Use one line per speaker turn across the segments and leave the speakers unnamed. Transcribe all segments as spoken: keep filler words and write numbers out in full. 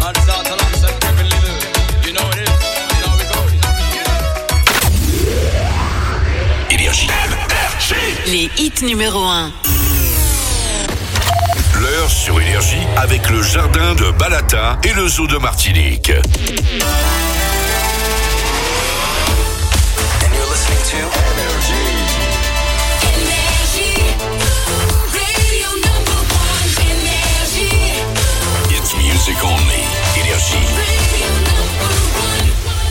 Les hits numéro un.
L'heure sur Énergie avec le jardin de Balata et le zoo de Martinique.
And you're listening to Énergie.
Énergie. Radio number one. Énergie.
It's music only. Énergie.
Radio number one.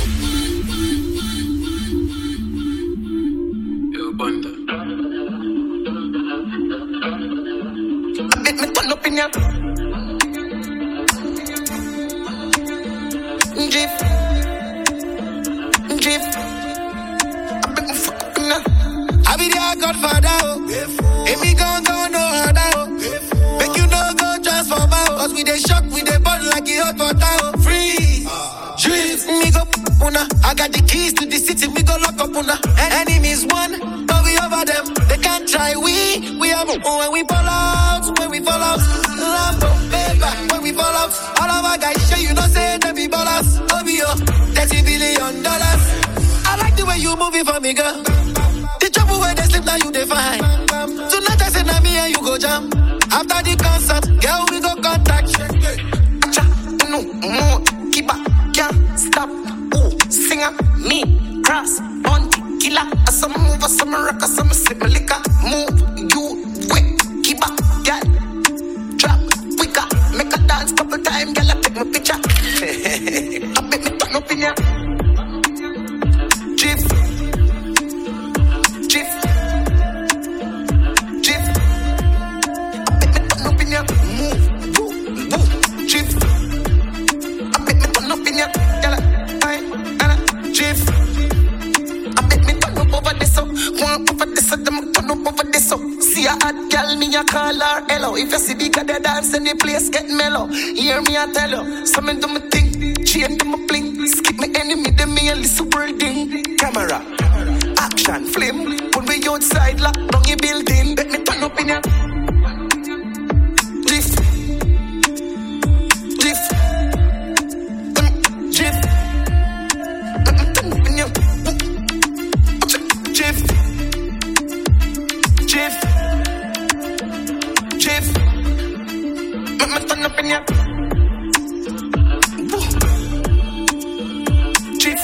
Yo, banda.
Me turn up in ya. Drip, drip. I bet me fuck up in ya. I be their godfather, oh. If me gon' go no harder, oh. Make you no go transform, oh. Cause we dey shock, we dey burn like it hot water, oh. Free, drip. Me go una. I got the keys to the city, we go lock up una. Enemies one, but we over them. They can't try, we, we have when we fall out, when we fall out. Lambo, paper, when we fall out. All of our guys show you know say they be ballers. O B O, thirty billion dollars. I like the way you moving for me, girl. The trouble where they sleep now you define. Tonight I say na me and you go jam. After the concert, girl we go contact. Cha, no, more, keep up, can't stop. Ooh, singer, me, cross, on the killer. Some move, some rock, some sip liquor. Move, you, quick, keep up, girl. Drop, quicker, make a dance couple times, girl. I take my picture. I bet me turn up in ya. Chief, chief, chief. I bet me turn up in ya. Move, woo, woo, chief. I bet me turn up in ya, girl. Aye, aye, chief. I bet me turn up over this, so one over this, so them turn up over this, so. See a hot girl, me a call her hello. If you see bigger the dance in the place get mellow. Hear me I tell you, some do me think, chain do me bling. Skip me enemy, them me a little birding. Camera, action, flame. When we outside, lock down your building. Bet me turn up in ya. Drift, drift, um, drift. Bet me turn up in ya. Drift, drift. Chief, let me turn up in ya. Woo. Chief,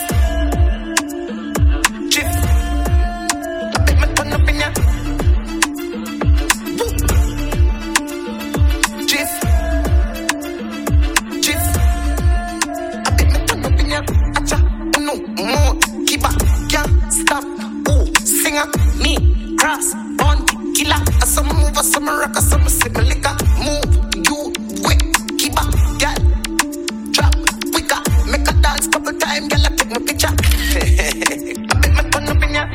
Chief, let me turn up in ya. Woo. Chief, Chief, let me turn up in ya. Acha, no more, keep up, can't stop. Ooh, singer, me, cross, on the killer. Some move, some rock, some sip liquor. Move, you, quick, keep up, girl. Drop, quicker, make a dance couple times, girl. I take my picture. I bet me turn up in ya.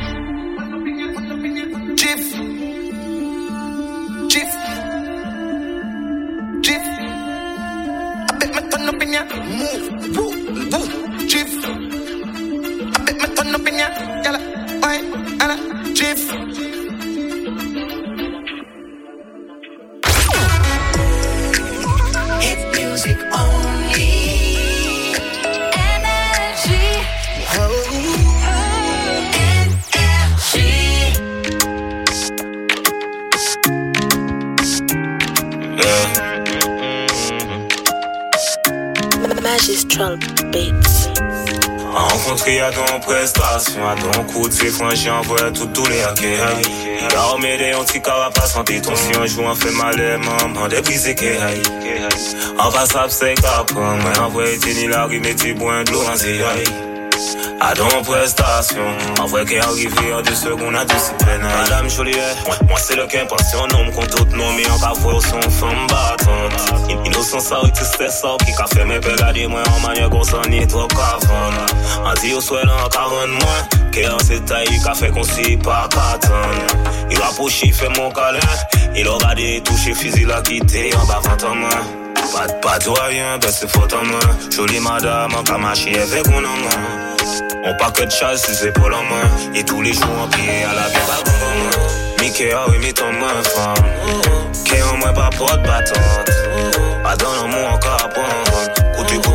Chief, Chief, Chief. I bet me turn up in ya. Move, woo, woo, Chief. I bet me turn up in ya, girl. Why, Anna, Chief.
Music only. Énergie. Oh. Énergie.
Yeah.
Magistral Beats.
Rencontré à ton prestation, à ton coup de séquence, j'envoie tout tous les hackers. Car m'aider un petit carapace, santé ton si un jour on fait mal, maman, débrisé que aïe. En passant, c'est qu'après, moi, envoyé tenir la rue, mais tu bois de l'eau en zéaïe. À ton prestation, en vrai qu'est arrivé en deux secondes à discipline. Madame Joliet, moi, moi c'est le qu'un passion, non, me compte tout non, mais en parfois son femme battante. Innocent ça, et tout c'est ça, qui qu'a fait mes pégadés, moi en manière qu'on s'en est trop qu'avant. En dit au souhait en quarante mois, qu'est en cette taille, qu'a fait qu'on s'y pas qu'attendre. Il va pocher, fait mon câlin, il aura des touches physiques à quitter en bas vingt ans, moi. Pas de pas de rien, ben c'est faute en moi. Jolie madame, en camaché avec mon nom. On paquet de chasse, ses épaules en main. Et tous les jours en pied à la vie, pas bon en main. Mickey a remis ton main femme. Qui en moi pas porte battante. Pas dans le monde encore à prendre. Côté côté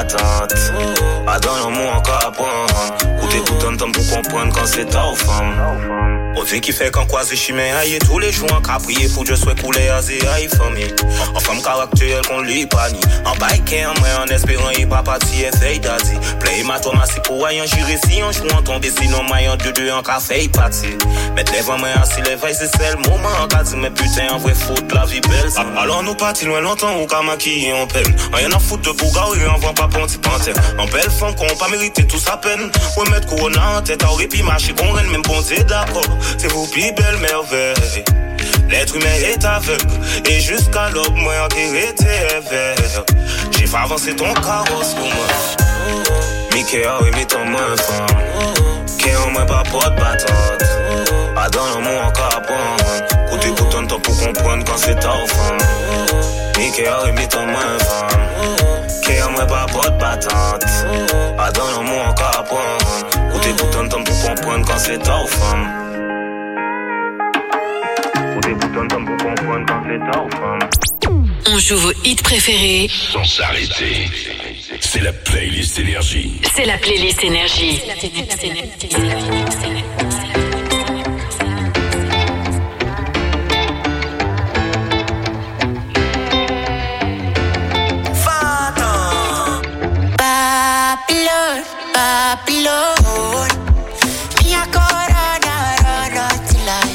battante. Pas dans l'amour encore à prendre. Ou t'écoutes un temps pour comprendre quand c'est ta femme. On dit qu'il fait qu'en croise chimé aïe tous les jours en cas prier pour Dieu soit coulé à zé aïe famille. En femme caractère qu'on lui pas ni. En bike en moi en espérant y pas parti et fait d'adi. Play ma Thomas si pour aïe en juré si en jouant tomber sinon maillon de deux en café parti. Mettre les vents moi assis les veilles c'est c'est le moment en cas dit mais putain en vrai foot la vie belle. Alors nous partis loin longtemps ou qu'à maquiller en peine. Rien à foutre de bouga et on voit pas ponti panthère. En belle femme qu'on pas mérité tout sa peine. Ouais mettre corona en tête aurait pu marcher qu'on renne même ponté d'accord. C'est vous plus belle merveille. L'être humain est aveugle. Et jusqu'à l'aube, moi en guérité vert. J'ai fait avancer ton carrosse pour moi. Mickey a remis ton main femme. Qui en moi pas porte battante. Pas dans l'amour encore à prendre. Côté pour ton temps pour comprendre quand c'est ta femme. Mickey a remis ton main femme. Qui en moi pas porte battante. Pas dans l'amour encore à prendre. Côté pour ton temps pour comprendre quand c'est ta femme.
On joue vos hits préférés
sans s'arrêter. C'est la playlist Énergie.
C'est la playlist Énergie.
Babylon, Babylon. Mi corona, rana till I.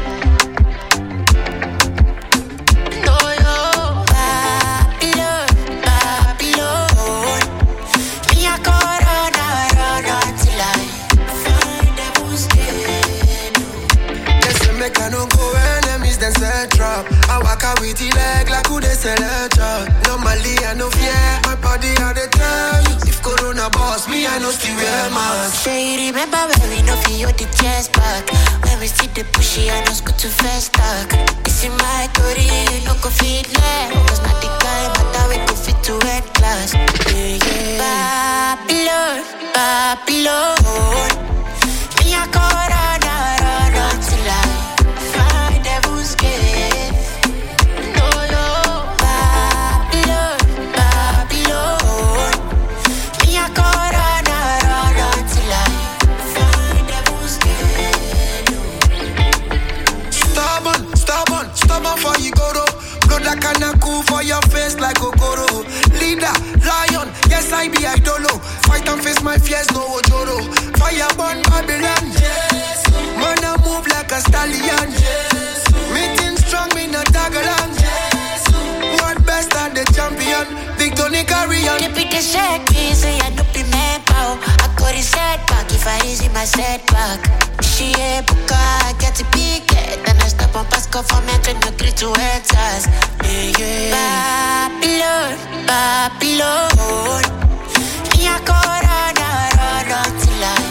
No, no, Babylon, Babylon. Mi corona, rana till I. Find the who's dead.
Listen, make I no go enemies, then set trap. I walk out with the leg like who they sell a truck. Normally I no fear, my body had the time. If Corona boss me, I know still wear mask.
Say you remember when we no feel the chest back. When we see the pushy, I know scoot too fast talk. This in my story, you no go fit left. Cause not the guy, matter we go fit to red class. Yeah, yeah. Babylon, Babylon. Me a corona, run until I find devil's gate. No, no, Babylon, Babylon. Me a corona, run until I find devil's gate.
Stubborn, stubborn, stubborn for you go to. Blood like a cool for your face like Okoro. Leader, lion, yes I be idolo. Fight and face my fears, no ojoro. Fire burn Babylon, yes. Man I move like a stallion, yes. Meeting strong, me not tag along, yes. What best at the champion, Victory carry on.
Keep it a shake, me say I don't be mad pow. I got it setback if I easy my setback. She a buka, I get to pick it. Then I stop on pass go for me to no greet to enters. Yeah, yeah. Babylon, Babylon. Me a corona, run until I.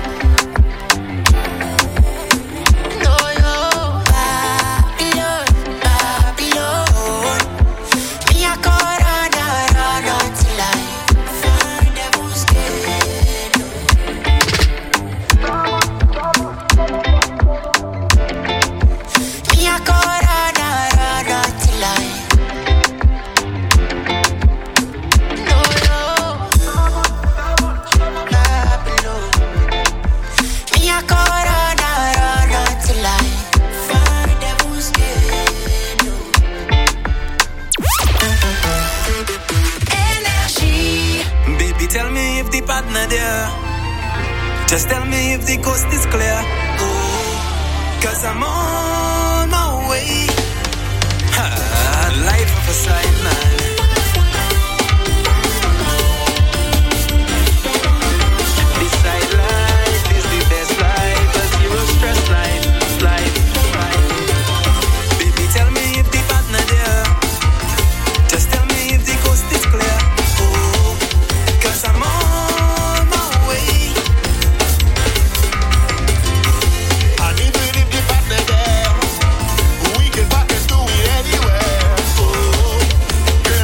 No, no, Babylon, Babylon. Me a corona, run until I find devil's gate. Me a corona, run until I. No, no, Babylon. Me a corona, run until I find devil's gate. Energy.
Baby, tell me if the partner there. Just tell me if the coast is clear. Oh, cause I'm on my way. Ha, life of a sideline. This side life is the best life. A zero stress life. Life, life. Baby, tell me if the partner there. Just tell me if the coast is clear. Oh, cause I'm on my way.
And even if the partner there, we can back and do it anywhere. Oh,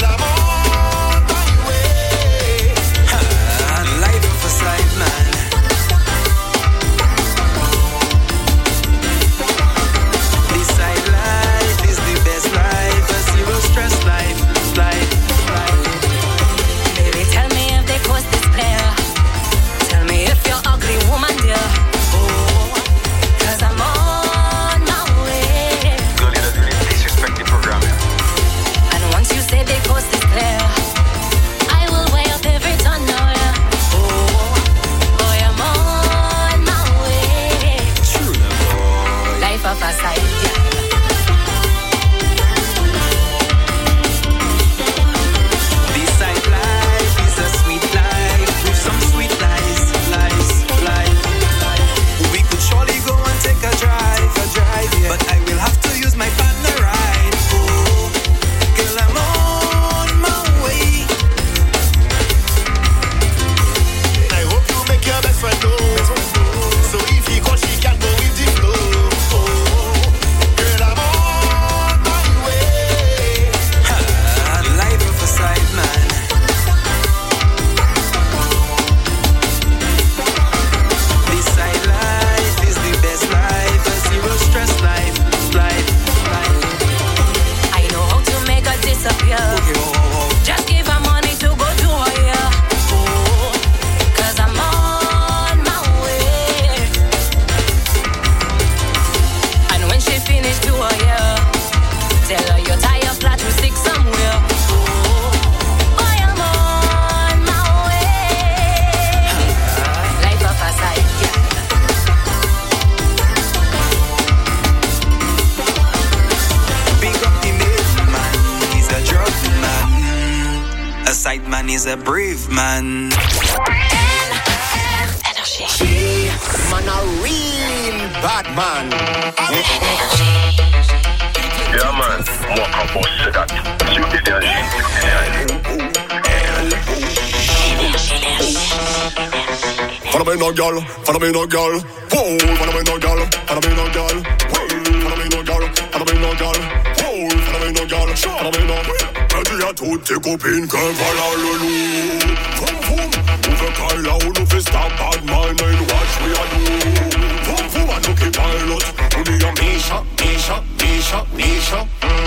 side man is a brave man.
She, man, a real bad man.
Yeah, man. Moi, quand on sait that, sur
Follow me no girl, follow me no girl. Whoa, follow me no girl, follow me no girl. Whoa, follow me no girl, follow me no girl. Whoa, follow me no girl, follow me no. Elle dit à toutes tes copines que voilà le loup. Vroom vroom, ouvre Kyle là où nous fait star bad man and watch we a do. Vroom vroom, I look at pilot. On dit à Misha, Misha, Misha, Misha.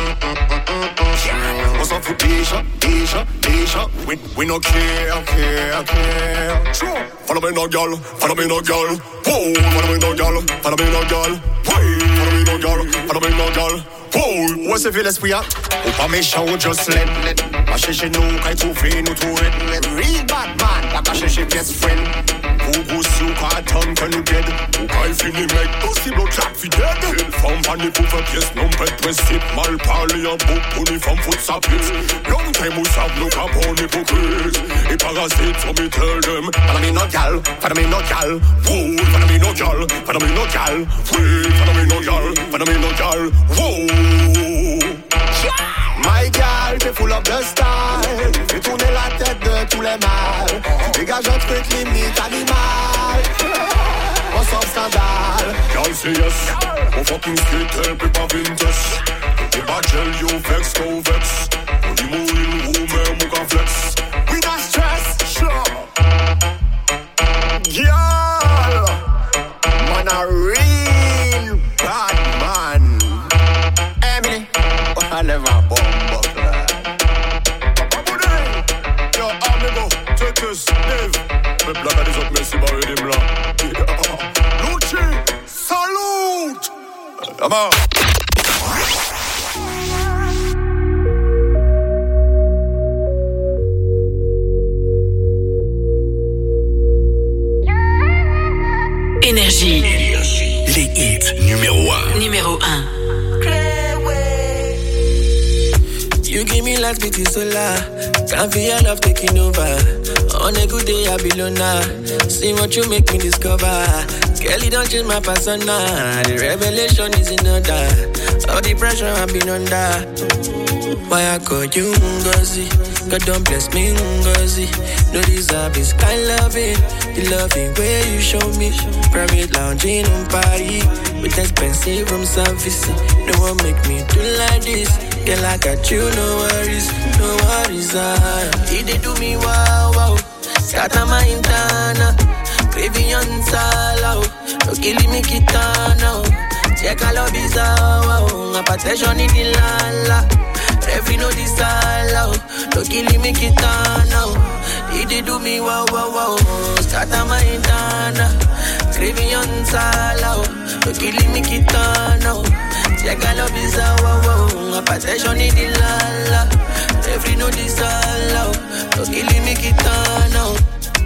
On s'en fout déjà, déjà, déjà. We, we no care, care, care. Sure. Follow me no girl, follow me no girl. Whoa, follow me no girl, follow me no girl. Hey, follow me no girl, follow me no girl. Whoa,
Où se fait l'esprit à? Ou pas méchant ou just let, let. Pas chercher nous, qu'à trouver nous tout red. Real bad man, pas qu'à chercher best friend. Ou goussi ou qu'à attendre que nous dead.
ou quand il finit mec, possible au clap fidèle. Une femme vanille pour faire pièce, non pète principe. Mal parler en bouc, pour une femme fout sa pièce. Long time ou savent nous qu'à bon hypocrite. Et parasite, so me tell them.
Follow me no gal, follow me no gal.
Whoa, follow me no girl, follow me no gal. Wait, follow me no girl, follow me no gal. Whoa.
My gal, t'es full of the style. Fais tourner la tête de tous les mâles. Dégage un truc limite animal. On sort scandale.
Y'all say yes, on fucking skate, help it, pas vintage. The bad gel, you vex, go vex. On dit mourir, ou même, ou qu'en flex.
We not stress, sure. Girl, man a real bad man. Emily, I never bomb buckler.
Yo, amigo, Titus, Dave. Me blague à des autres, merci, barré des blancs. Lucci, salute! Come on.
Énergie.
Les hits numéro un.
Numéro un.
You give me life, it is solar. Can't feel your love taking over. On a good day, I be loner. See what you make me discover. Girl, you don't change my persona. The revelation is in order. All the pressure I've been under. Why I call you Ngozi? God don't bless me Ngozi. No deserve this kind loving. The loving way you show me. Private lounging on Paris. With expensive room service. No one make me do like this. Girl, I got you, no worries, no worries. Ah, he did do me wow, wow. Scatter my intana, craving on sala. No killing me kitana. Check all of this out. My protection in the lala. Every no this sala. No killing me kitana. He did do me wow, wow, wow. Scatter my intana, craving on sala. No killing me kitana. Check all of this out. My protection in the lala. Every no this all out. No killing me kitana.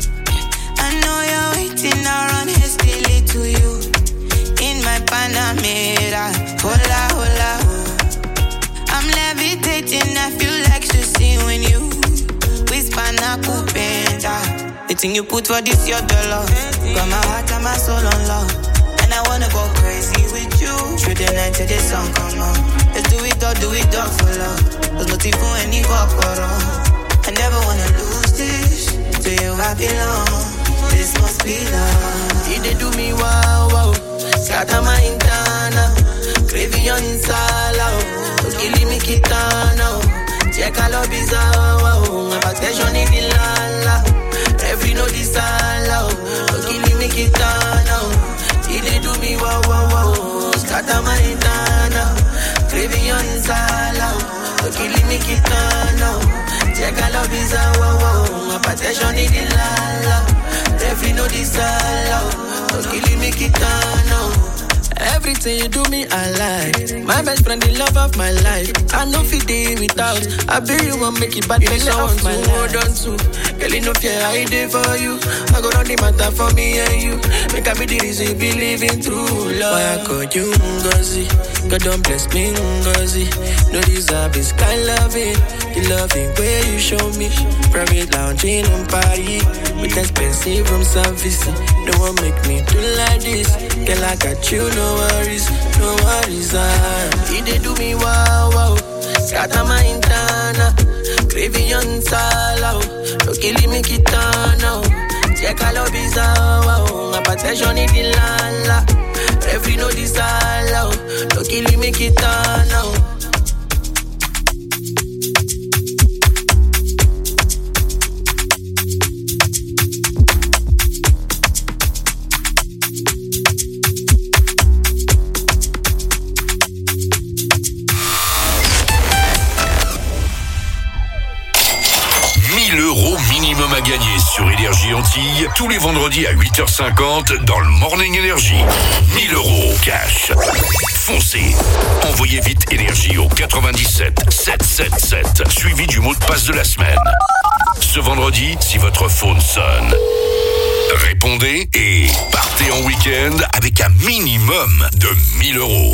I know you're waiting around hastily to you. In my Panamera. Hola, hola, oh. I'm levitating, I feel like to see when you whisper na kupenda. The thing you put for this your dollar. Got my heart and my soul on love. And I wanna go crazy with you. Through the night till the sun come on. Let's do it all, do it all for love. There's nothing for any corporal. I never wanna lose this. To you I belong. This must be love.
He did do me wow, wow. Scatter my intana. Craving on sala. No killing me kitana. Check all of his wow. My protection in the lala. Every no this all no killing me kitana. He did do me wow, wow, wow. Scatter my intana. Craving on sala. No killing me kitana. Check all of his wow, wow. My protection in the lala. Every no this all no killing me kitana. Everything you do me, I like. My best friend, the love of my life. I know if you day without. I bet you won't make it, but belly off my hold on to. Girl, you no fear I did for you. I go on the matter for me and you. Make I be the reason believing through love. Why I call you Ngozi? God don't bless me Ngozi. No deserve this kind loving. The loving way you show me. Private lounging on Paris with expensive room service. No one make me do like this. Girl, I got you, no worries, no worries. Ah, he did do me wow wow. Scatter my internal. Craving on sala. No killing me kitana. Check all of his wow. My protection in the land. Every no desire. No killing me kitana.
mille euros minimum à gagner sur Énergie Antilles tous les vendredis à huit heures cinquante dans le Morning Energy. mille euros cash. Foncez. Envoyez vite Énergie au quatre-vingt-dix-sept sept cent soixante-dix-sept suivi du mot de passe de la semaine. Ce vendredi, si votre phone sonne, répondez et partez en week-end avec un minimum de mille euros.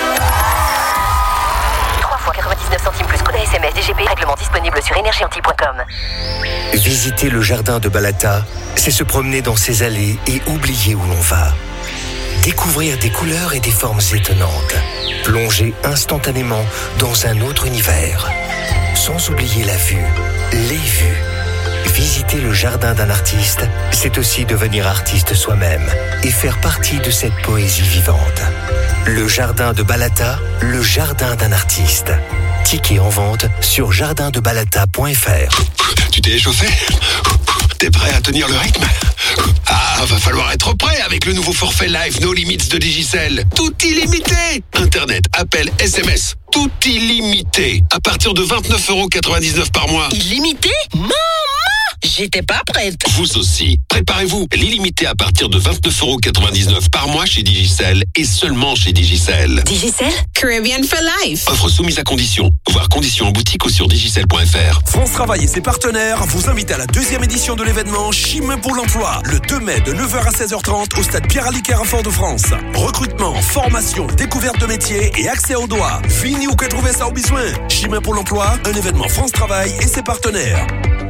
quatre-vingt-dix-neuf centimes plus code S M S D G P, règlement disponible sur énergie antilles point com.
Visiter le jardin de Balata, c'est se promener dans ses allées et oublier où l'on va. Découvrir des couleurs et des formes étonnantes. Plonger instantanément dans un autre univers. Sans oublier la vue, les vues. Visiter le jardin d'un artiste, c'est aussi devenir artiste soi-même et faire partie de cette poésie vivante. Le jardin de Balata, le jardin d'un artiste. Ticket en vente sur jardin de balata point f r.
Tu t'es échauffé? T'es prêt à tenir le rythme? Ah, va falloir être prêt avec le nouveau forfait Live No Limits de Digicel. Tout illimité. Internet, appel, S M S, tout illimité. À partir de vingt-neuf euros quatre-vingt-dix-neuf par mois.
Illimité? Maman! J'étais pas prête.
Vous aussi. Préparez-vous. L'illimité à partir de vingt-neuf euros quatre-vingt-dix-neuf par mois chez Digicel et seulement chez Digicel.
Digicel? Caribbean for life.
Offre soumise à condition. Voir conditions en boutique ou sur digicel point f r.
France Travail et ses partenaires vous invitent à la deuxième édition de l'événement Chimie pour l'emploi. Le deux mai de neuf heures à seize heures trente au stade Pierre-Aliquer à Fort-de-France. Recrutement, formation, découverte de métiers et accès aux doigts. Fini ou que trouver ça au besoin. Chimie pour l'emploi, un événement France Travail et ses partenaires.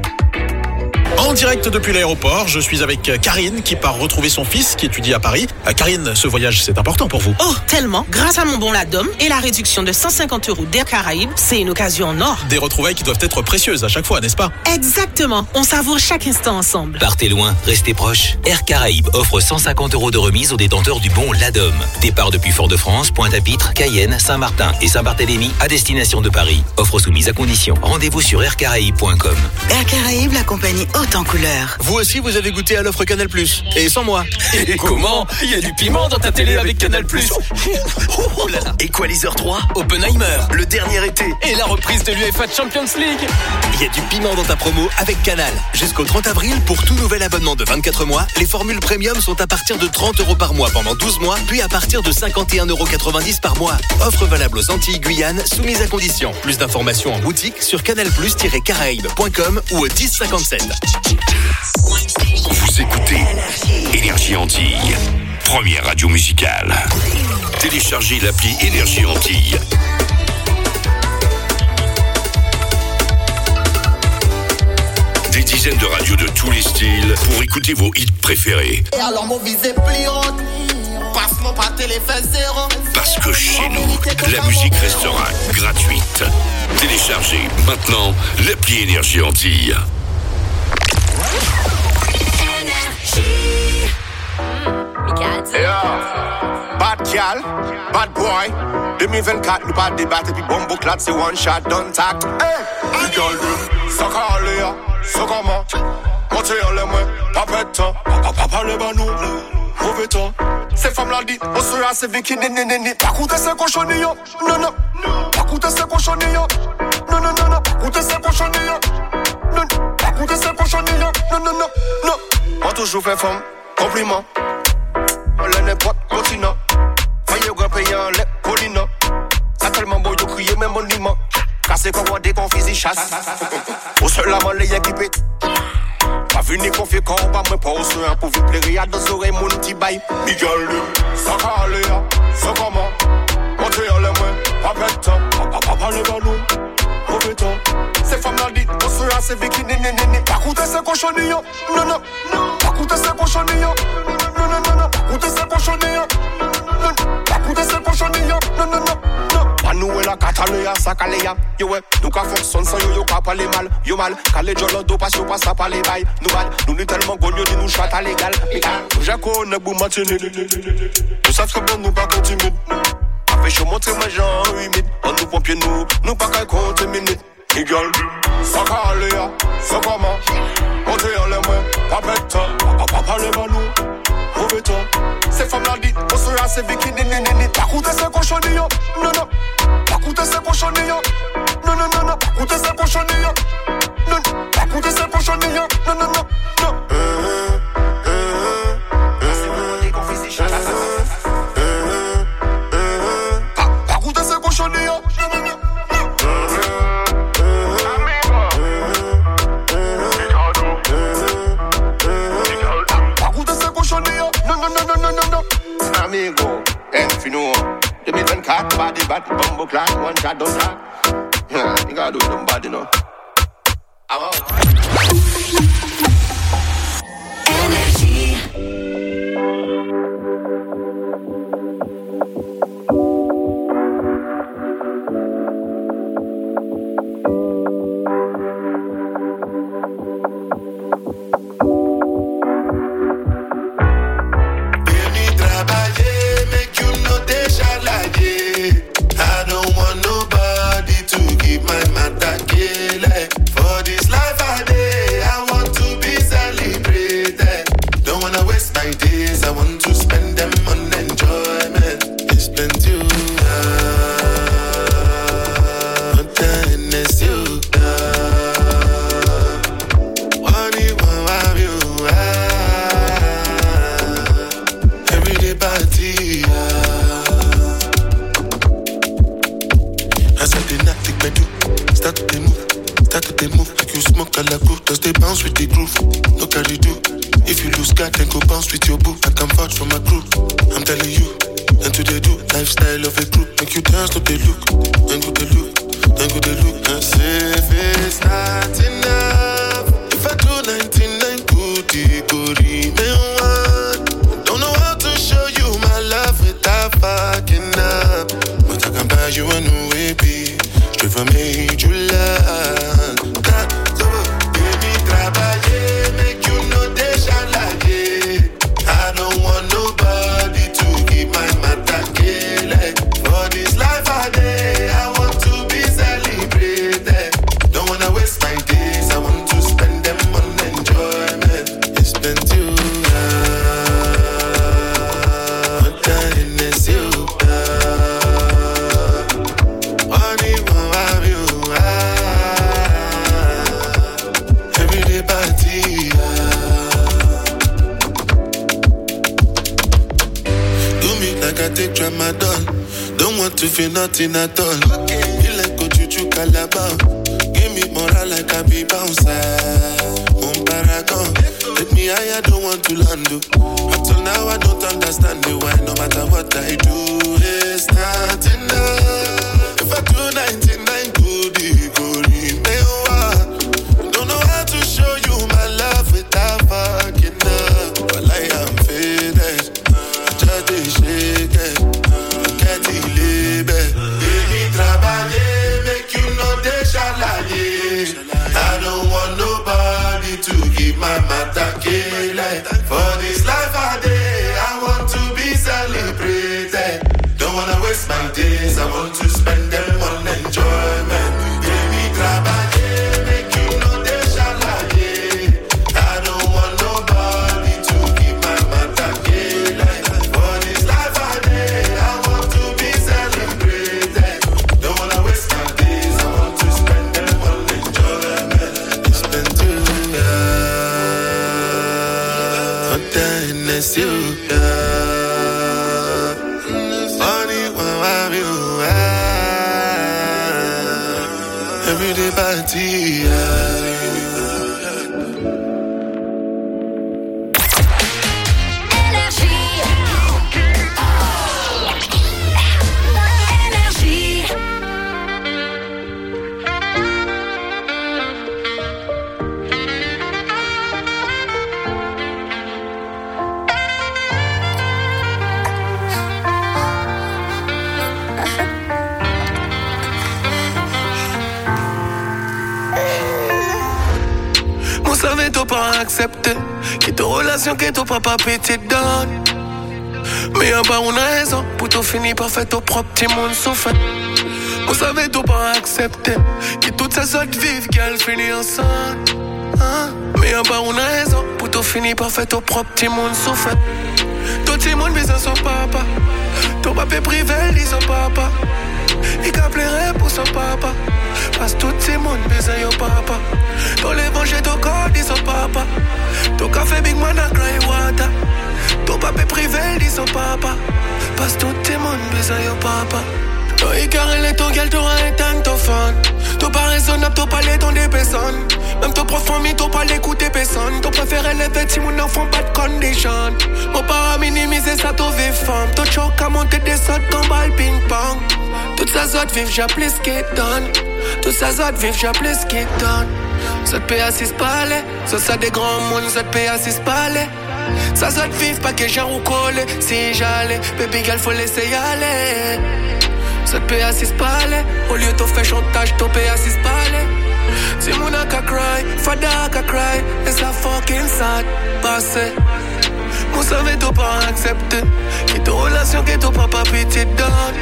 En direct depuis l'aéroport, je suis avec Karine qui part retrouver son fils qui étudie à Paris. Karine, ce voyage, c'est important pour vous.
Oh, tellement. Grâce à mon bon Ladom et la réduction de cent cinquante euros d'Air Caraïbes, c'est une occasion en or.
Des retrouvailles qui doivent être précieuses à chaque fois, n'est-ce pas?
Exactement. On savoure chaque instant ensemble.
Partez loin, restez proches. Air Caraïbes offre cent cinquante euros de remise aux détenteurs du bon Ladom. Départ depuis Fort-de-France, Pointe-à-Pitre, Cayenne, Saint-Martin et Saint-Barthélemy à destination de Paris. Offre soumise à condition. Rendez-vous sur air caraïbes point com.
Air Caraïbes, la compagnie haute en couleurs.
Vous aussi, vous avez goûté à l'offre Canal plus. Et sans moi.
Et comment? Il y a du piment dans ta télé avec Canal plus. Oh là là. Equalizer trois, Oppenheimer, le dernier été. Et la reprise de l'U E F A Champions League. Il y a du piment dans ta promo avec Canal. Jusqu'au trente avril, pour tout nouvel abonnement de vingt-quatre mois, les formules premium sont à partir de trente euros par mois pendant douze mois, puis à partir de cinquante et un euros quatre-vingt-dix par mois. Offre valable aux Antilles Guyane, soumise à condition. Plus d'informations en boutique sur canal plus tiret caraïbes point com ou au dix cinquante-sept.
Vous écoutez Énergie Antilles, première radio musicale. Téléchargez l'appli Énergie Antilles. Des dizaines de radios de tous les styles pour écouter vos hits préférés.
Et alors mon visé pliante, passe-moi par téléphone zéro.
Parce que chez nous, la musique restera gratuite. Téléchargez maintenant l'appli Énergie Antilles.
Yeah. Bad gal, bad boy. deux mille vingt-quatre, nous pas débattre, puis bombo clat, c'est one shot, don't tact. Hey, les gars, ça calme, ya, ça commence. Montez en l'air, moi, pas de temps. Papa, parlez, bah nous, mauvais temps. Ces femmes-là dit, on sera assez vite, ni, ni, ni, ni. Pas coûter ces cochonilles, non, non. Pas coûter ces cochonilles, non, non, non, non. Pas coûter ces cochonilles, non, non. Pas coûter ces cochonilles, non, non, non, non. On toujours fait femme, compliment. On n'est pas continent. Faye grand payant les colina. Ça tellement beau, yo crier même monument. Cassé comme on déconfise chasse. Au seul la main les équipés. Pas venu confier qu'on va me poser un pour vous plaire à deux oreilles mon petit bail. Miguel, ça calé, ça comment? Montez à la main, pas bête, papa, papa, les ballons, mauvais temps. Ces femmes-là disent, on se rase, c'est viki, néné, néné. Pas coûter ces cochonillons, non, non, non. Pas coûter ces cochonillons, non, non, non, non. Pas coûter ces cochonillons, non, pas coûter ces cochonillons, non, non, non, non. Manou et la Catalunya, ça calé, yo, ouais. Nous qu'à fonctionne sans yo, yo, qu'à parler mal, yo mal. Calé, jolo, do, pas, yo, pas, ça, pas les bails. Nous mal, nous, nous, tellement gogno, dit nous, chat à l'égal, légal. J'ai connu, boum, matine, nous savons que bon, nous, pas continuer. Fait chaud monter ma jambe humide. On nous pompiers nous, nous pas qu'à compter minutes. Miguel, ça calé, ça comment? Montez en les mains, pas bête, papa, papa, les ballons, mauvais temps. Ces femmes-là disent, on se rase, c'est bikini, néné, pas coûter ces cochonillons, non, non, pas coûter ces cochonillons, non, non, non, non, pas coûter ces cochonillons, non, pas coûter ces cochonillons, non, non, non, non. Amigo, Enfino, the mid and cat, body, bad, bumbo clad, one shot, don't lie. Yeah, you gotta do them bad, you know. I'm out. Energy.
Nothing at all. You like go chuchu calabar. Give me moral like a be bouncer. On paragon. Take me higher, don't want to land. Until now I don't understand the why. No matter what I do, it's not enough. If I do ninety-nine good, it go remain. Don't know how to show you my love without fucking up. But I am faded. I just dey shake it. Get it. I don't want nobody to give my matter killing. For this life I day, I want to be celebrated. Don't wanna waste my days, I want to spend them on enjoyment. Baby, trabaje, make you know they shalaye. I don't want nobody to give my matter killing. For this life I day, I want to be celebrated. Don't wanna waste my days, I want to spend them on enjoyment. It's been too long. I'm dying, it's you. Everyday party, yeah.
savez, t'as pas accepté. Quitte relation que ton papa petit donne. Mais en bas, on a raison. Pour tout finir par faire ton propre petit monde souffre. Vous savez, t'as pas accepté. Que toutes ces autres vivent, qu'elles finissent ensemble. Hein? Mais en bas, on a raison. Pour tout finir par faire ton propre petit monde souffre. Tout petit monde besoin son papa. Ton papa privé, dit son papa. Il plairait pour son papa. Parce que tout le monde besoin de papa. Ton l'évangile, ton corps, dit son papa. Ton café Big Man a cry water. Ton papa privé, dit son papa. Parce que tout le monde besoin de papa. Ton écarré, les ton gueule, t'auras un temps, ton fan. Ton pas raisonnable, ton palais, ton des personnes. Même ton prof famille, ton pas l'écouter personne. Ton préféré, les petits, mon enfant, pas de condition. Mon para minimiser ça, ton vie femme. Ton choc à monter des sautes comme balle ping-pong. Toutes ces autres vivent, j'appelle ce qu'ils donnent. Toutes ces autres vivent, j'appelle ce qu'ils donnent. Ça te paye à six palais. Ça, ça des grands mondes, ça te paye à six palais. Ça, ça te vive, pas que j'en ou collé. Si j'allais, baby girl, faut laisser y aller. Ça te paye à six palais. Au lieu de faire chantage, t'en paye à six palais. Si mon a qu'à cry, fada qu'à cry. Et ça fucking sad, passé. Vous savez, t'as pas accepté. Quitte relation que ton papa petit donne.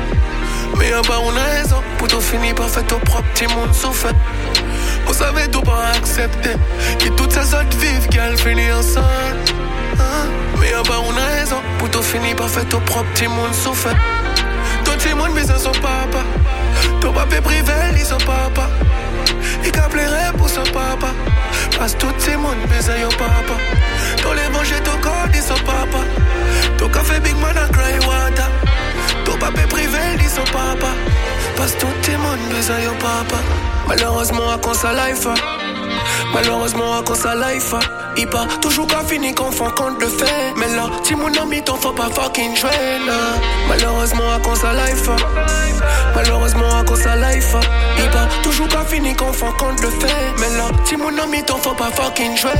Mais en bas, on a raison. Pour tout finir par faire ton propre petit monde souffre. Vous savez, t'as pas accepté. Que toutes ces autres vivent, qu'elles finissent ensemble. Hein? Mais en bas, on a raison. Pour tout finir par faire ton propre petit monde souffre. Tout le monde besoin son papa. Ton papa privé, dit son papa. Il plairait pour son papa. Parce que tout le monde besoin de papa. Ton l'évangile, ton corps, dit son papa. Ton café Big Man a cry water. Ton papa privé, dit son papa. Parce que tout le monde besoin de papa. Malheureusement, à cause de life. Malheureusement, à cause de life. Il pas toujours qu'à finir qu'on fait compte de fait. Mais là, si mon ami t'en faut pas fucking jouer. Malheureusement, à cause de life. Malheureusement, à cause de life. Il pas toujours qu'à finir qu'on fait compte de fait. Mais là, si mon ami t'en faut pas fucking jouer.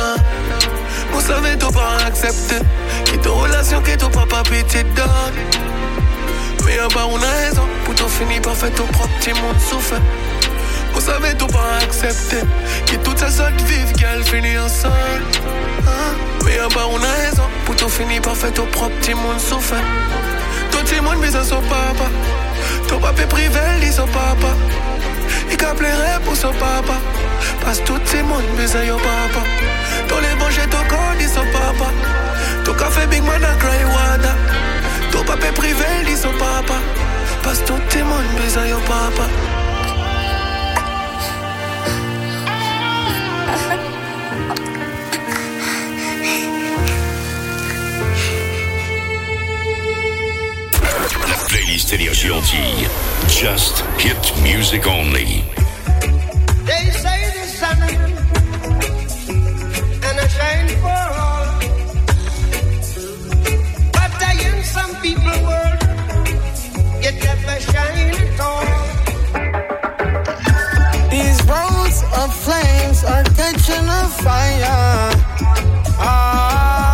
Vous savez, t'as pas accepté. Quitte relation que ton papa petit donne. Mais en bas, on a raison. Pour tout finir par faire ton propre petit monde souffre. Vous savez, t'as pas accepté. Que toutes ces autres vivent, qu'elles finissent ensemble. Hein? Mais en bas, on a raison. Pour tout finir par faire ton propre petit monde souffre. Tout le monde besoin son papa. Ton papa privé, dit son papa. Il plairait pour son papa. Parce que tout le monde besoin de papa. Ton l'évangile, ton corps, dit son papa. Ton café Big Man a cry water. Ton papa privé, dit son papa. Parce que tout le monde besoin de papa.
La playlist Énergie Antilles. Just hit music only.
They say the sun and I shine for all, but I in some people world it never shine at all.
These roads of flames are catching a fire. Ah,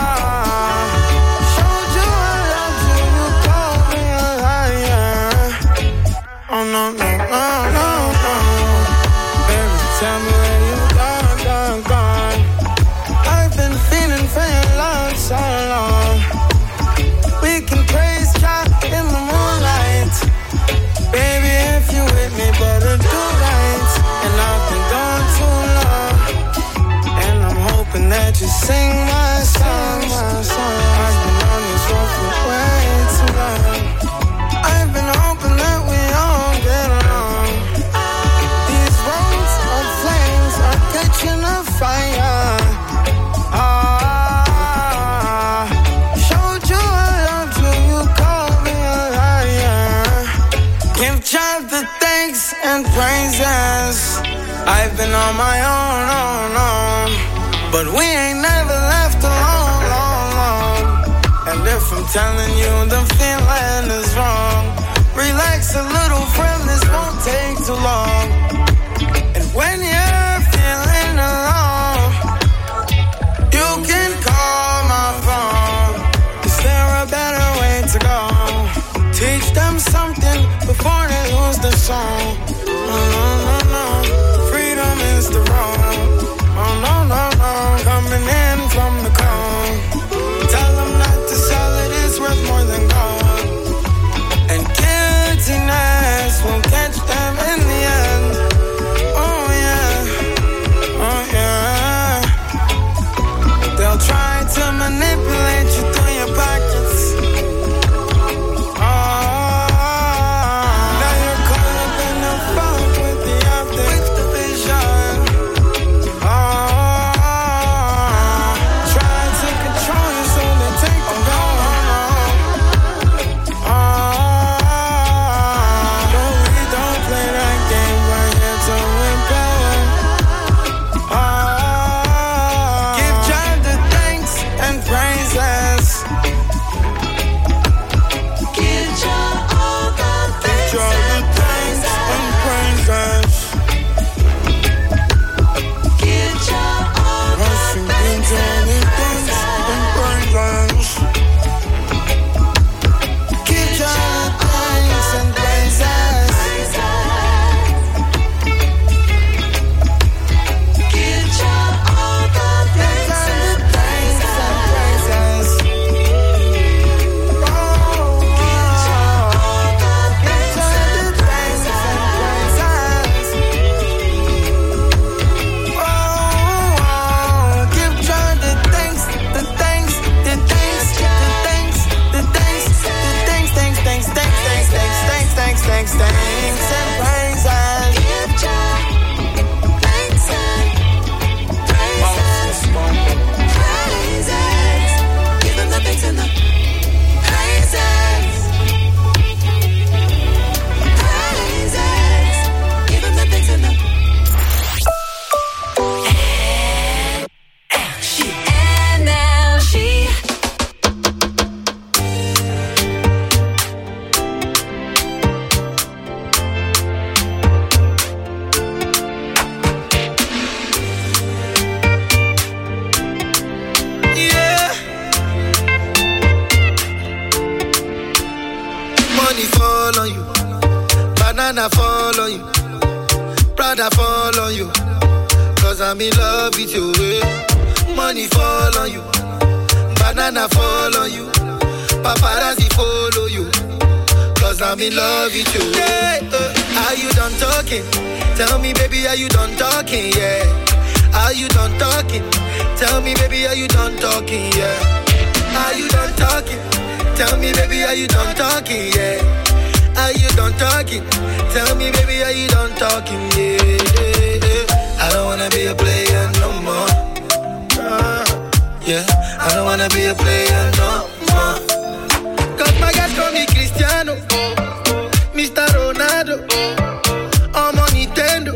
showed you I loved you, you called me a liar. Oh no, no, no, no, no. Baby, tell me where you gone, gone, gone. I've been feeling for your love so long. We can praise God in the moonlight. Baby, if you with me, better do right. And I've been gone too long, and I'm hoping that you sing my song, my song. I've been on this road for way too long. I've been hoping that we all get along. These roads of flames are catching a fire. Ah, showed you I loved you, you called me a liar. Give God the thanks and praises. I've been on my own, own, own. But we ain't never left alone, long, long. And if I'm telling you the feeling is wrong, relax a little, friend, this won't take too long. And when you're feeling alone, you can call my phone. Is there a better way to go? Teach them something before they lose the song. No, no, no, no. Freedom is the road. Oh,
banana fall on you, Prada fall on you, cause I'm in love with you. Money fall on you, banana fall on you, paparazzi follow you, cause I'm in love with you. Yeah, uh, are you done talking? Tell me, baby, are you done talking? Yeah. Are you done talking? Tell me, baby, are you done talking? Yeah. Are you done talking? Tell me, baby, are you done talking? Yeah. Are you done talking? Tell me, baby, are you done talking? Yeah. yeah, yeah. I don't wanna be a player no more. Uh, yeah. I don't wanna be a player no more. Cause my guys call me Cristiano, Mister Ronaldo, I'm on Nintendo.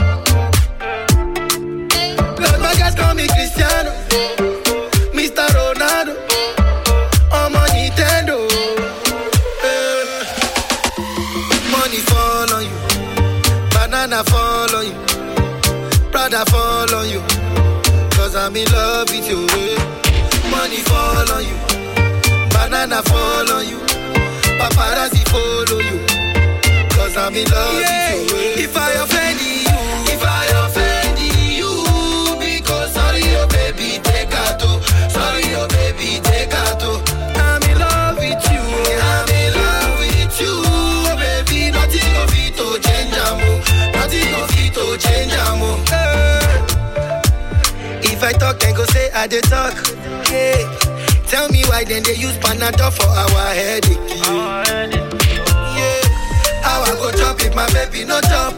Cause my guys call me Cristiano, Mister Ronaldo, I'm on Nintendo. Uh, money fall on you, banana fall on you, Prada fall on you, cause I'm in love with you. Money fall on you, banana fall on you, paparazzi follow you, cause I'm in love yeah. with you. If I offend you, if I offend you, because sorry, oh baby, take out. Sorry, oh baby, take out. I'm in love with you, I'm in love with you, oh baby. Nothing of it to change, amo. Nothing of it to change, amo. Hey. If I talk, then go say I did talk. Yeah. Tell me why then they use Panadol for our headache. Our headache. Yeah. How I go chop if my baby no chop?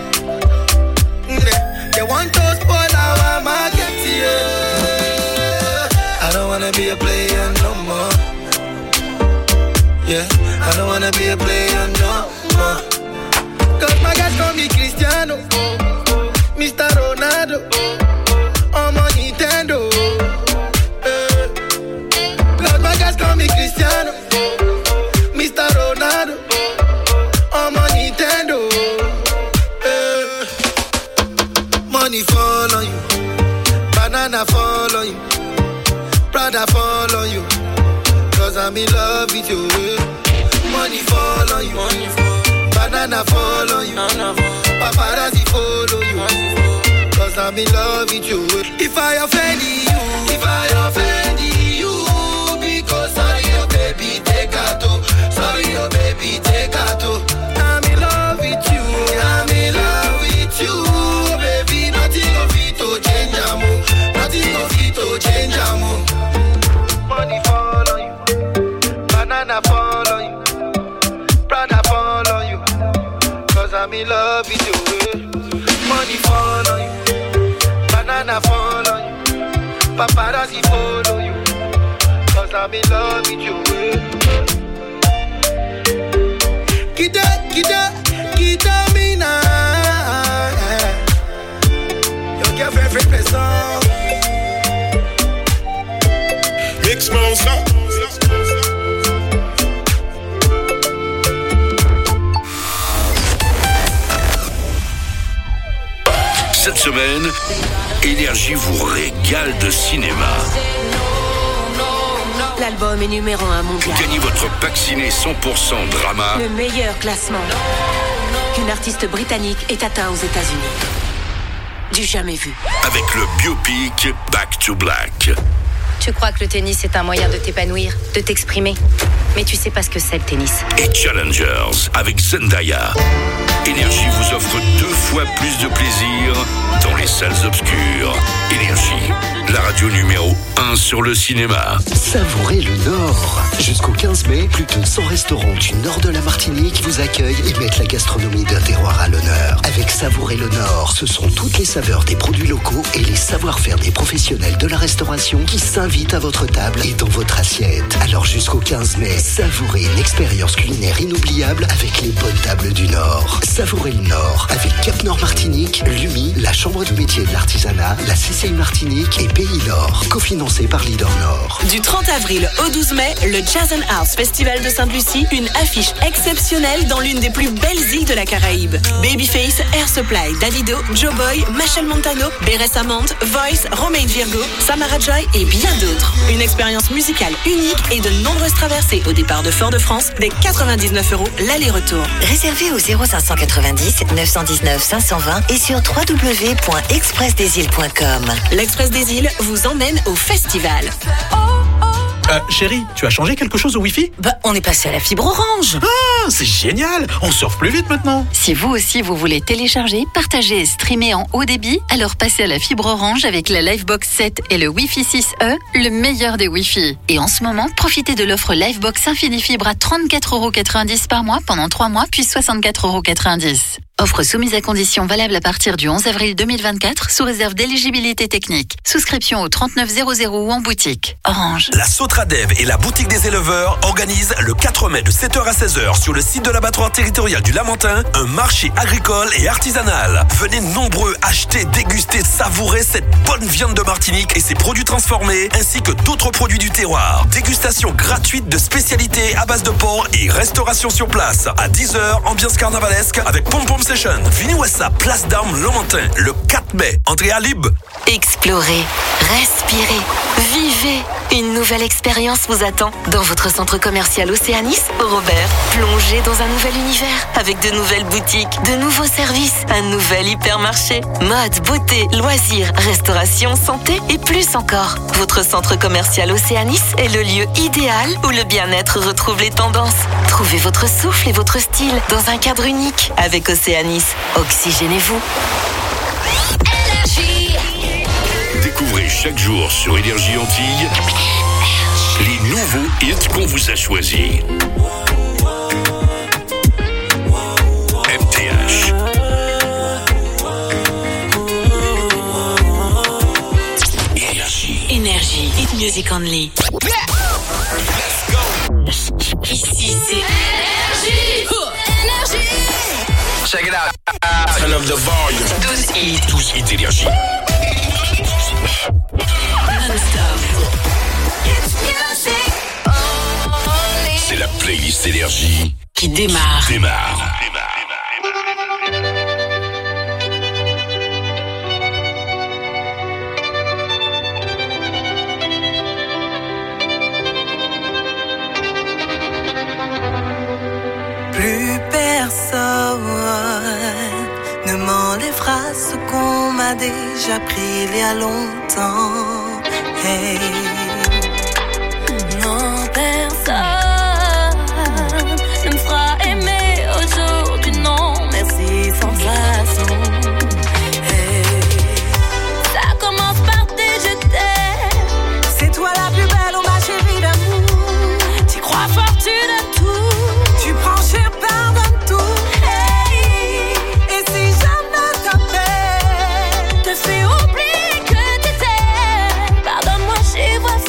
Mm, they want to spoil our market, yeah. I don't wanna be a player no more. Yeah, I don't wanna be a player no more. Cause my guys call me Cristiano, Mister Ronaldo, I'm on Nintendo. Uh, Cause my guys call me Cristiano, Mister Ronaldo, I'm on Nintendo. Uh, money fall on you, banana fall on you, Prada fall on you, cause I'm in love with you. Money fall on you, money fall. Banana fall on you, paparazzi follow you, cause I'm in love with you. If I offend you, if I offend you, because sorry, oh baby, take out. Sorry, oh baby, take out. I'm in love with you, I'm in love with you, oh baby. Nothing of it to change, amo. Nothing of it to change, amo. Money fall on you, banana fall on you, Prada fall on you, cause I'm in love with you. Money fall on you, banana fall on you, paparazzi follow you, cause I'm in love with you. Kita, kita, kita mina. Your girlfriend fait personne.
Mix monster.
Cette semaine, Énergie vous régale de cinéma.
L'album est numéro un mondial.
Gagnez votre pack ciné cent pour cent drama.
Le meilleur classement qu'une artiste britannique est atteint aux États-Unis. Du jamais vu.
Avec le biopic Back to Black.
Tu crois que le tennis est un moyen de t'épanouir, de t'exprimer, mais tu sais pas ce que c'est le tennis.
Et Challengers avec Zendaya. Énergie vous offre deux fois plus de plaisir dans les salles obscures. Énergie, la radio numéro un sur le cinéma.
Savourez le Nord. Jusqu'au quinze mai, plus de cent restaurants du nord de la Martinique vous accueillent et mettent la gastronomie d'un terroir à l'honneur. Avec Savourez le Nord, ce sont toutes les saveurs des produits locaux et les savoir-faire des professionnels de la restauration qui s'invitent à votre table et dans votre assiette. Alors jusqu'au quinze mai, savourez une expérience culinaire inoubliable avec les bonnes tables du Nord. Savourez le Nord avec Cap Nord Martinique, L'U M I, la Chambre du métier de l'artisanat, la C C I Martinique et Pays Nord, cofinancé par Leader Nord.
Du trente avril au douze mai, le Jazz and House Festival de Sainte-Lucie, une affiche exceptionnelle dans l'une des plus belles îles de la Caraïbe. Babyface, Air Supply, Davido, Joe Boy, Machel Montano, Beres Amand, Voice, Romain Virgo, Samara Joy et bien d'autres. Une expérience musicale unique et de nombreuses traversées au départ de Fort-de-France dès quatre-vingt-dix-neuf euros l'aller-retour.
Réservez au zéro cinq cent quatre-vingt-dix neuf cent dix-neuf cinq cent vingt et sur w w w point express des îles point com.
L'Express des îles vous emmène au festival.
Euh, chérie, tu as changé quelque chose au Wi-Fi ?
Bah, on est passé à la fibre orange.
Ah, c'est génial. On surfe plus vite maintenant.
Si vous aussi vous voulez télécharger, partager et streamer en haut débit, alors passez à la fibre orange avec la Livebox sept et le Wi-Fi six E, le meilleur des Wi-Fi. Et en ce moment, profitez de l'offre Livebox Infini Fibre à trente-quatre euros quatre-vingt-dix par mois pendant trois mois, puis soixante-quatre euros quatre-vingt-dix. Offre soumise à conditions valable à partir du onze avril deux mille vingt-quatre, sous réserve d'éligibilité technique. Souscription au trente-neuf zéro zéro ou en boutique. Orange.
La Sotradev et la boutique des éleveurs organisent le quatre mai de sept heures à seize heures sur le site de l'abattoir territorial du Lamentin, un marché agricole et artisanal. Venez nombreux acheter, déguster, savourer cette bonne viande de Martinique et ses produits transformés, ainsi que d'autres produits du terroir. Dégustation gratuite de spécialités à base de porc et restauration sur place. À dix heures, ambiance carnavalesque avec Pom Pom Session. Viniwassa, place d'Armes, Lamentin, le quatre mai. Entrée à libre.
Explorez, respirez, vivez. Une nouvelle expérience vous attend dans votre centre commercial Océanis, Robert. Plongez dans un nouvel univers avec de nouvelles boutiques, de nouveaux services, un nouvel hypermarché. Mode, beauté, loisirs, restauration, santé et plus encore. Votre centre commercial Océanis est le lieu idéal où le bien-être retrouve les tendances. Trouvez votre souffle et votre style dans un cadre unique. Avec Océanis, oxygénez-vous.
Découvrez chaque jour sur Énergie Antilles les nouveaux hits qu'on vous a choisis. M T H. Énergie.
Énergie. Hit Music Only.
Let's go.
Ici, c'est Énergie.
Énergie. Check it out. Turn up the volume.
douze hits.
douze hits Énergie. C'est la playlist Énergie
qui démarre.
Démarre.
Plus personne ne m'enlèvera ce qu'on m'a déjà pris il y a longtemps. Hey. Non, personne ne me fera aimer aujourd'hui, non, merci, sans façon. Hey. Ça commence par des je t'aime. C'est toi la plus belle, oh ma chérie d'amour. Tu crois fort, tu donnes tout. Tu prends cher, pardonne tout. Hey. Et si jamais t'appelles, te fais oublier que t'étais. Pardonne-moi, j'y vois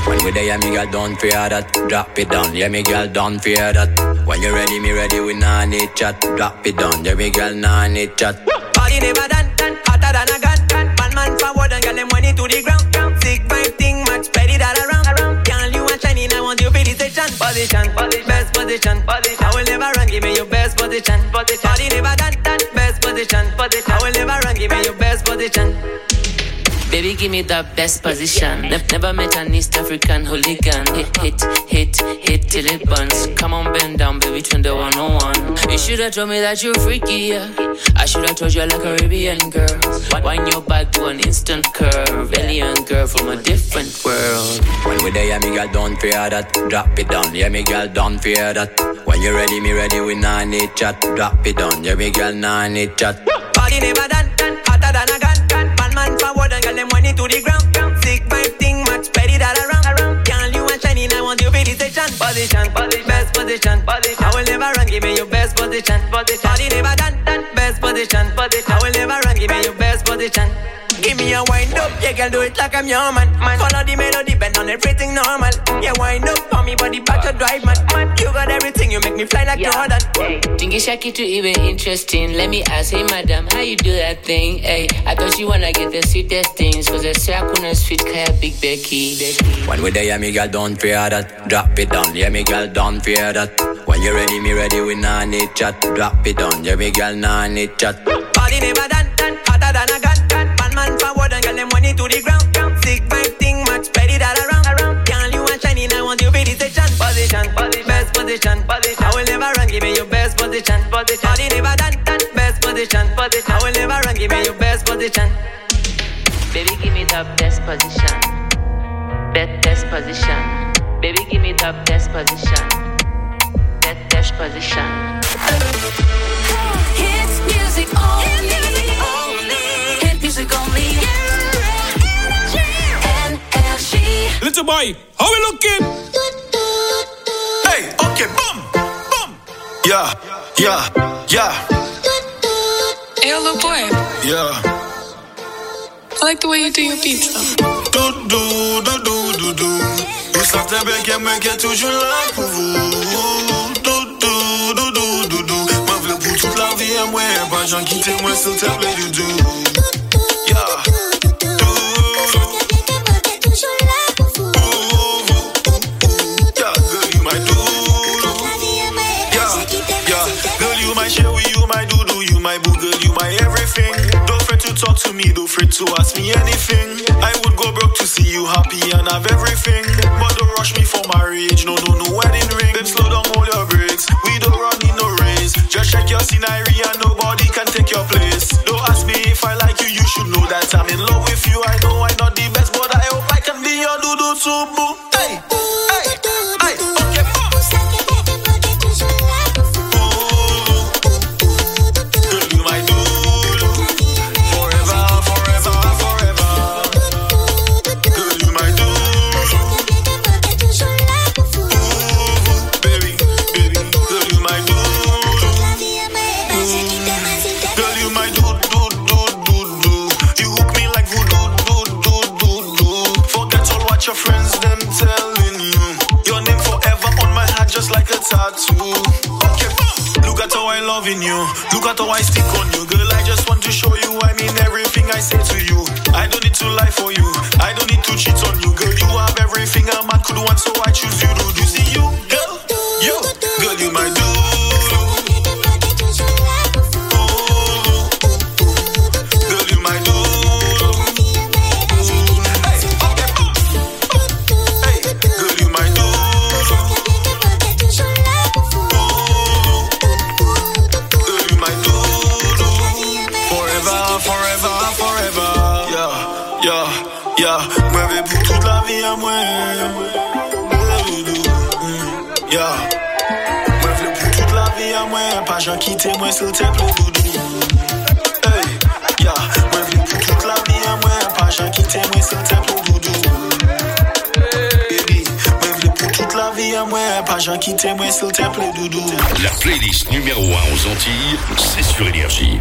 When we there, yeah, me girl, don't fear that. Drop it down, yeah, me girl, don't fear that. When you ready, me ready, we nah need chat. Drop it down, yeah, me girl, nah need chat.
Party never done, done, hotter than a gun. Man, man forward and get them money to the ground. Sick vibe thing, match, spread it all around. Girl, you are shining, I want you for the station. Position, best position. I will never run, give me your best position. Party never done, done, best position. I will never run, give me your best position.
Baby, give me the best position. Ne- never met an East African hooligan. Hit, hit, hit, hit till it burns. Come on, bend down, baby, turn the one oh one. You should've told me that you're freaky, yeah. I should've told you I like Caribbean girl. Wind your back to an instant curve. Alien girl from a different world.
When we there, yeah, me girl, don't fear that. Drop it down, yeah, me girl, don't fear that. When you ready, me ready, we nah need chat. Drop it down, yeah, me girl, nah need chat.
Party never done, done, hotter than a gun. Man, man forward and get them money to the ground. Sick vibe thing, match, spread it all around. Girl, you are shining, I want you for the station. Position, best position. I will never run, give me your best position. Party never done, done, best position. I will never run, give me your best position. Give me a wind up, yeah, girl, do it like I'm your man. man. Follow the melody, bend on everything normal. Yeah, wind up, for me body back to drive, man. man. You got everything, you make me fly like yeah. Jordan.
Hey, think it's shaky to even interesting. Let me ask, hey, madam, how you do that thing? Hey, I thought you wanna get the sweetest things. Cause I say I couldn't sweet kaya Big Becky.
When we there, yeah, me girl, don't fear that. Drop it down, yeah, me girl, don't fear that. When you ready, me ready, we nah need chat. Drop it down, yeah, me girl, nah need chat.
Party never done, done, hotter than a gun. Man, man forward and get them money to the ground. Sick vibe thing, match, spread it all around. Girl, you are shining, I want you for the station. Position, best position. I will never run, give me your best position. Party never done, done, best position. I will never run, give me your best position.
Baby, give me the best position. Best, best position. Baby, give me the best position. Best, best position.
Hits music only. Hit music only. Energy.
Little boy, how we looking?
Hey, okay, boom, boom. Yeah, yeah, yeah.
Hey, little boy.
Yeah.
I like the way you do your pizza.
Do, do, do, do, do, do. Vous sentez bien qu'elle me qu'elle toujours là pour vous. Do, do, do, do, do, do. Moi, v'là pour toute la vie, moi, pas j'en quitte moi, s'il te plaît, du do. Yeah. Talk to me, don't afraid to ask me anything. I would go broke to see you happy and have everything. But don't rush me for marriage, no, no, no wedding ring. Babe, slow down, hold your brakes. We don't run in no race. Just check your scenery and nobody can take your place. Don't ask me if I like you, you should know that I'm in love with you. I know I'm not the best, but I hope I can be your doodoo too, boo. Hey, hey, hey, okay, boo. Loving you, look at how I stick on you, girl. I just want to show you I mean everything I say to you. I don't need to lie for you, I don't need to cheat on you, girl. You have everything a man could want, so I choose you. Do you see you, girl? You, girl, you my do. Girl, you my do. Hey, okay, hey, girl, you my do. Yeah, moi vais pour toute la vie à moi. Yeah, moi vais pour toute la vie à moi. Pas j'en quitter moi s'il te plaît, doudou. Hey, yeah, moi vais pour toute la vie à moi. Pas j'en quitter moi s'il te plaît, doudou. Baby, moi vais pour toute la vie à moi. Pas j'en quitter moi s'il te plaît, doudou.
La playlist numéro un aux Antilles, c'est sur Énergie.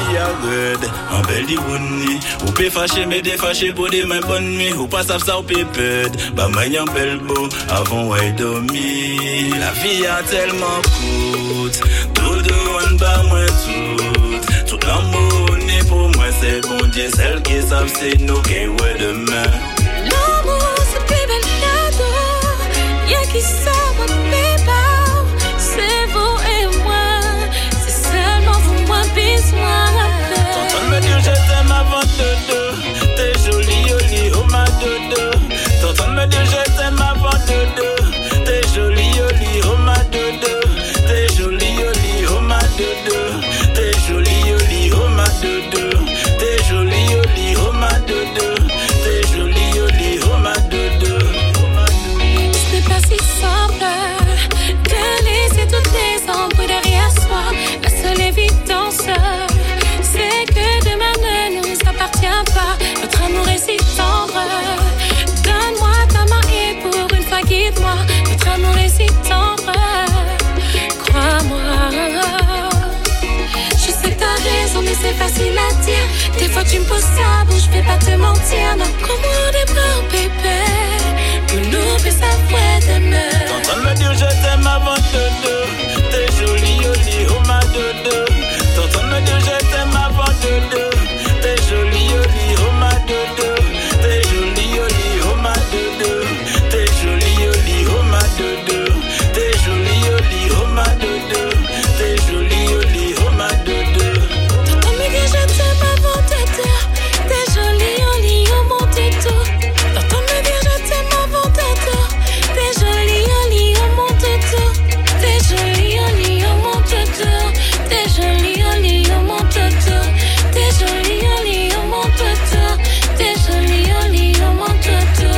vie à red, en belle di bonne. Ou peut fâcher, mais défâcher pour des mains bonnes nuits. Ou pas savent ça, ou peut perdre. Bah, moi, y'en belle beau, avant, ouais, dormir. La vie a tellement coûte. Tout de one, bah, moi, tout. Tout l'amour, n'est pour moi, c'est bon Dieu. Celle qui savent, c'est nous qui, ouais, demain.
L'amour, c'est plus bel cadeau. Y'a qui savent, mais pas. C'est vous et moi. C'est seulement vous, moi, besoin.
T'entends me dire je t'aime avant dodo. T'es jolie, jolie, oh ma dodo. T'entends me dire je t'aime avant dodo. T'es jolie, jolie, oh ma dodo. T'es jolie, jolie, oh ma dodo. T'es jolie, jolie, oh ma dodo. T'es jolie, jolie, oh ma dodo. T'es jolie, jolie, oh ma dodo.
Ce n'est pas si simple de laisser toutes les ombres derrière soi. La seule évidence, c'est que demain ne nous appartient pas. Notre amour est si tendre. Donne-moi ta main et pour une fois guide-moi. Notre amour est si tendre. Crois-moi. Je sais que t'as raison, mais c'est facile à dire. Des fois tu me poses ça, bouge, je vais pas te mentir. Non, comment des bras, bébé. Pour nous, mais ça pourrait t'aimer.
T'entends me dire je t'aime avant dodo. T'es jolie, jolie, oh ma dodo. T'entends me dire je t'aime avant dodo. T'es jolie, jolie, oh ma dodo. T'es jolie, jolie, oh ma dodo. T'es jolie, jolie, oh ma dodo. T'es jolie, jolie, oh ma dodo. T'es jolie, jolie, oh ma dodo.
T'entends me dire je t'aime avant dodo. T'es jolie, jolie, oh mon dodo. T'entends me dire je t'aime avant dodo. T'es jolie, jolie, oh mon dodo. T'es jolie, jolie, oh mon dodo. T'es jolie, jolie, oh mon dodo. T'es jolie, jolie, oh mon dodo. T'es jolie, jolie, oh mon dodo.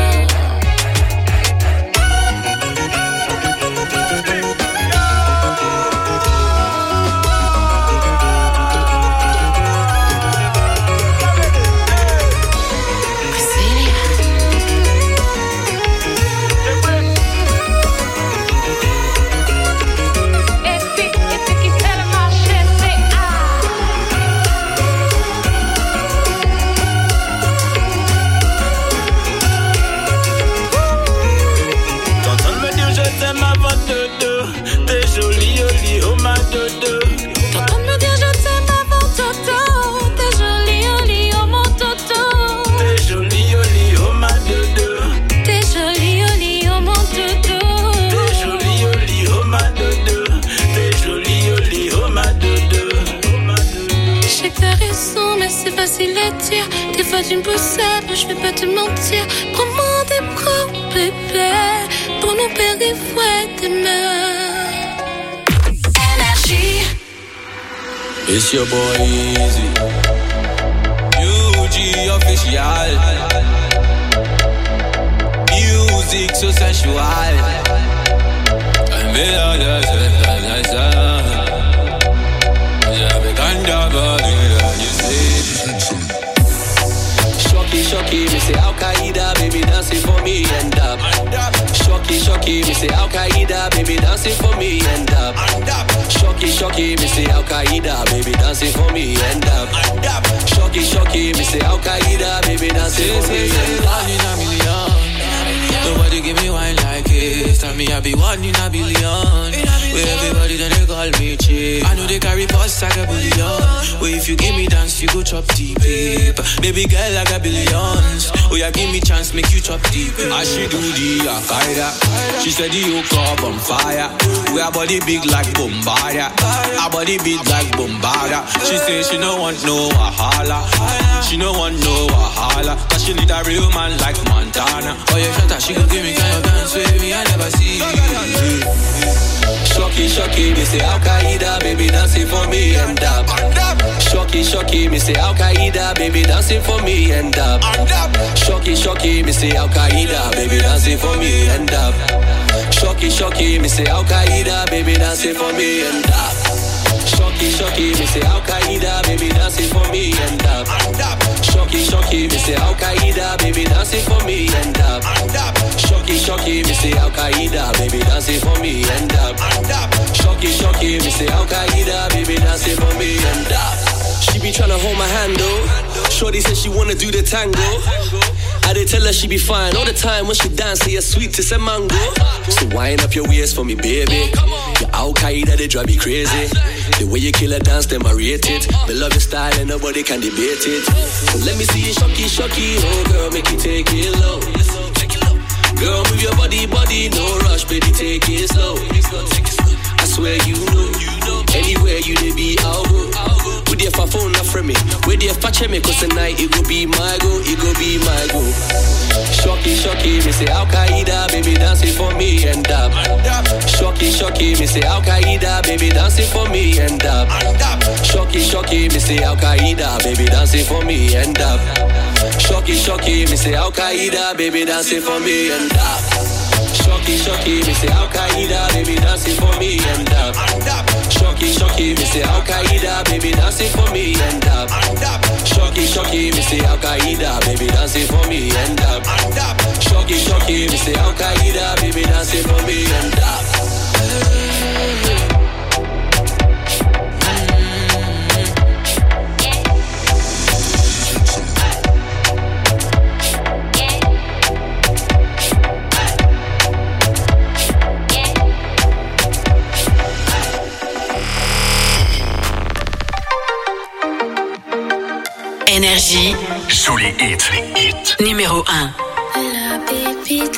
T'entends me dire je t'aime avant dodo. T'es jolie, jolie, oh ma dodo.
T'entends me dire je t'aime avant dodo. T'es jolie, jolie, oh mon dodo.
T'es jolie, jolie, oh ma dodo.
T'es jolie, jolie, oh mon dodo.
T'es jolie, jolie, oh ma dodo. T'es jolie, jolie, oh ma dodo.
Je sais que t'as raison, mais c'est facile à dire. Des fois tu me pousses à bout, je vais pas te mentir. Prends-moi des bras, bébé. Pour nous périr, ouais, tes mains. Énergie.
It's your boy Easy, U G official. Music so sensual. I'm better than that. J'avais quand d'abord you see. Shocky, shocky, me say Al Qaeda, baby dancing for me and up. Shocky, shocky, me say Al Qaeda, baby dancing for me and up. Shocky, shocky, me say Al Qaeda, baby dancing for me and up. Shocky, shocky, me say Al Qaeda, baby dancing for me and up. Nobody give me wine like it. Tell me I be one in a billion. Where everybody then they call me cheap. I know they carry posts like a billion. Where if you give me dance, you go chop deep. Baby girl, I got billions. Oh yeah, give me chance, make you chop deep. I she do the Al-Qaeda. She said the hook up on fire. We our body big like Bombardier. Our body big like Bombardier. She say she no want no Wahala. She no want no Wahala. Cause she need a real man like Montana. Oh yeah, shut up, she gon' give me kind of dance with me, I never see. Shocky, shocky, me say Al Qaeda, baby dancing for me and up. Shocky, shocky, me say Al Qaeda, baby dancing for me and up. Shocky, shocky, me say Al Qaeda, baby dancing for me and up. Shocky, shocky, me say Al Qaeda, baby dancing for me and up. Shocky, shocky, me say Al Qaeda, baby dancing for me and up. Shocky, shocky, me say Al Qaeda, baby dancing for me and up. Shocky, shocky, me say Al Qaeda, baby dancing for me and up. Shocky, shocky, me say Al Qaeda, baby dancing for me and up. She be Shorty tryna hold my hand though. Shorty said she wanna do the tango. I did tell her she be fine all the time when she dance. Say you're sweet to some mango. So wind up your waist for me, baby. Your Al Qaeda they drive me crazy. The way you kill a dance, them I rate it. Me love your style and nobody can debate it. So let me see you shocky, shocky. Oh girl, make you take it low. Girl, move your body, body, no rush, baby, take it slow. I swear you know, anywhere you dey be, I'll go. With your phone, not from me. With your fat me, cause tonight it go be my go, it go be my go. Shocky, shocky, me say Al Qaeda, baby, dancing for me and dab. Shocky, shocky, me say Al Qaeda, baby, dancing for me and dab. Shocky, shocky, me say Al Qaeda, baby, dancing for me and dab. Shocky, shocky, me say Al Qaeda, baby, dancing for me and dab. Shocky, shocky, me say Al Qaeda, baby, dancing for me and dab. Shocky, shocky, me say Al Qaeda, baby, dancing for me and dab. Shocky, shocky, me say Al Qaeda, baby, dancing for me and dab. Shocky, shocky, me say Al Qaeda, baby, dancing for me and dab.
Énergie.
Sous les hits, les hits.
Numéro un.
La pépite.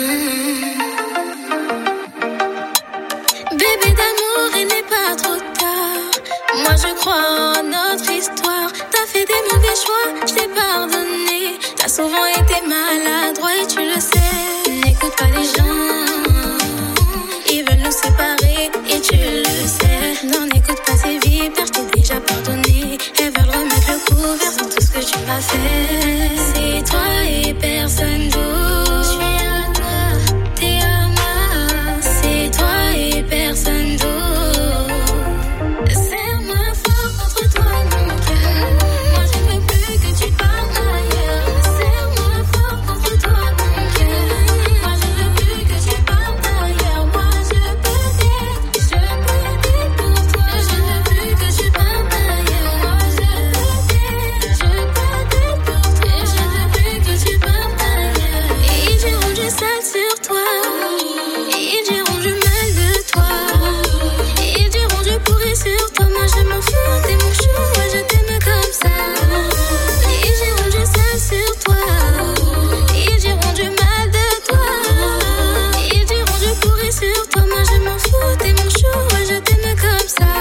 Bébé d'amour, il n'est pas trop tard. Moi je crois en notre histoire. T'as fait des mauvais choix, je t'ai pardonné. T'as souvent été maladroit et tu le sais. N'écoute pas les gens, ils veulent nous séparer et tu le sais. Non, n'écoute pas ces vipères, je t'ai déjà pardonné. Elles veulent remettre le couvert sur tout ce que tu m'as fait. C'est toi et personne d'autre. Je suis à toi, t'es à moi. C'est toi et personne d'autre. Serre-moi fort contre toi mon cœur. Moi je veux plus que tu partes ailleurs. Serre-moi fort contre toi mon cœur. Moi je veux plus que tu partes ailleurs. Moi je peux t'aider, je peux t'aider pour toi. Je veux plus que tu partes ailleurs. Moi je peux t'aider, je peux t'aider pour toi. Je veux plus que tu partes ailleurs. Ils diront du sale sur toi. Ils diront du mal de toi. Ils diront du pourri sur toi. Moi je m'en fous, t'es mon chou. Moi je t'aime comme ça. Ils diront du sale sur toi. Ils diront du mal de toi. Ils diront du pourri sur toi. Moi je m'en fous, t'es mon chou. Moi je t'aime comme ça.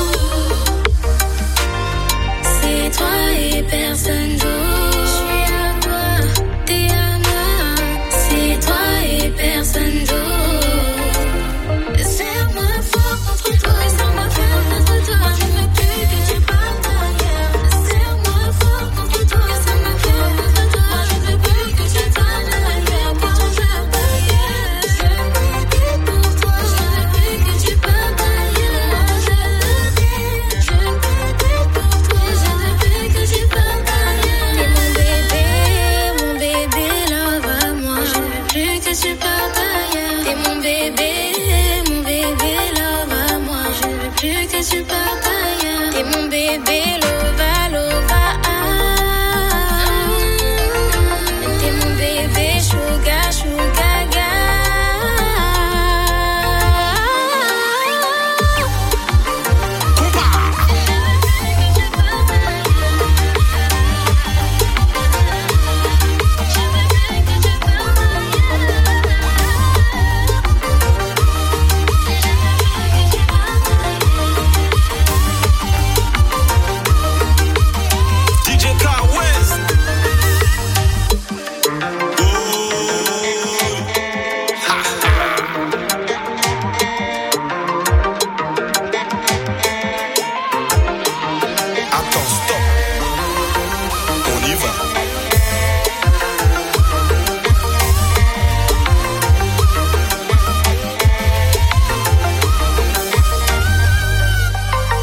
C'est toi et personne d'autre. Je suis à toi, t'es à moi. C'est toi et personne d'autre. Serre-moi fort contre toi, serre-moi fort contre toi. Je veux plus que tu partes ailleurs. Serre-moi fort contre toi, serre-moi fort contre toi. Je veux plus que tu partes ailleurs. Que tu partes ailleurs. Je peux t'aider pour toi. Je veux plus que tu partes ailleurs. Je veux t'aider, je peux t'aider pour toi. Je veux plus que tu partes ailleurs. T'es mon bébé, mon bébé, love à moi. Je veux plus que tu partes ailleurs. T'es mon bébé, mon bébé, love à moi. Je veux plus que tu partes ailleurs. T'es mon bébé, love